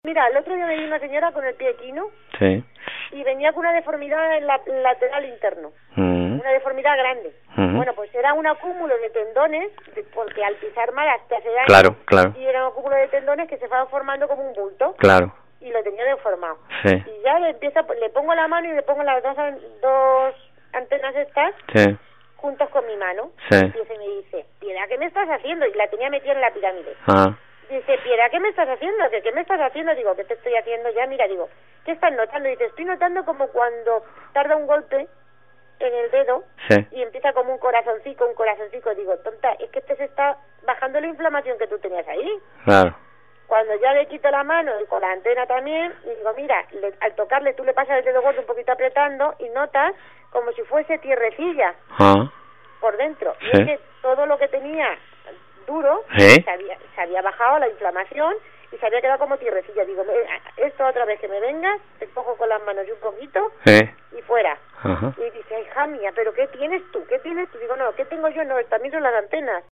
Mira, el otro día me vi una señora con el pie equino. Sí. Y venía con una deformidad en la lateral interno. Una deformidad grande. Bueno, pues era un acúmulo de tendones, porque al pisar mal hasta hace daño. Claro, claro. Y era un acúmulo de tendones que se van formando como un bulto. Claro. Y lo tenía deformado. Sí. Y ya le pongo la mano y le pongo las dos antenas estas. Sí. Juntos con mi mano. Sí. Y me dice, Piedad, ¿qué me estás haciendo? Y la tenía metida en la pirámide. Ah. Dice, Piedad, ¿qué me estás haciendo? ¿Qué me estás haciendo? Digo, ¿qué te estoy haciendo ya? Mira, digo, ¿qué estás notando? Dice, estoy notando como cuando tarda un golpe en el dedo. Sí. Y empieza como un corazoncito. Digo, tonta, es que te se está bajando la inflamación que tú tenías ahí. Claro. Cuando ya le quito la mano y con la antena también, y digo, mira, al tocarle tú le pasas el dedo gordo un poquito apretando y notas como si fuese tierrecilla por dentro. Sí. Y es que todo lo que tenía duro ¿Sí? se había bajado la inflamación y se había quedado como tierrecilla. Digo, esto otra vez que me vengas, te cojo con las manos y un poquito y fuera. Ajá. Y dice, hija mía, ¿pero qué tienes tú? ¿Qué tienes tú? Digo, no, ¿qué tengo yo? No, también son las antenas.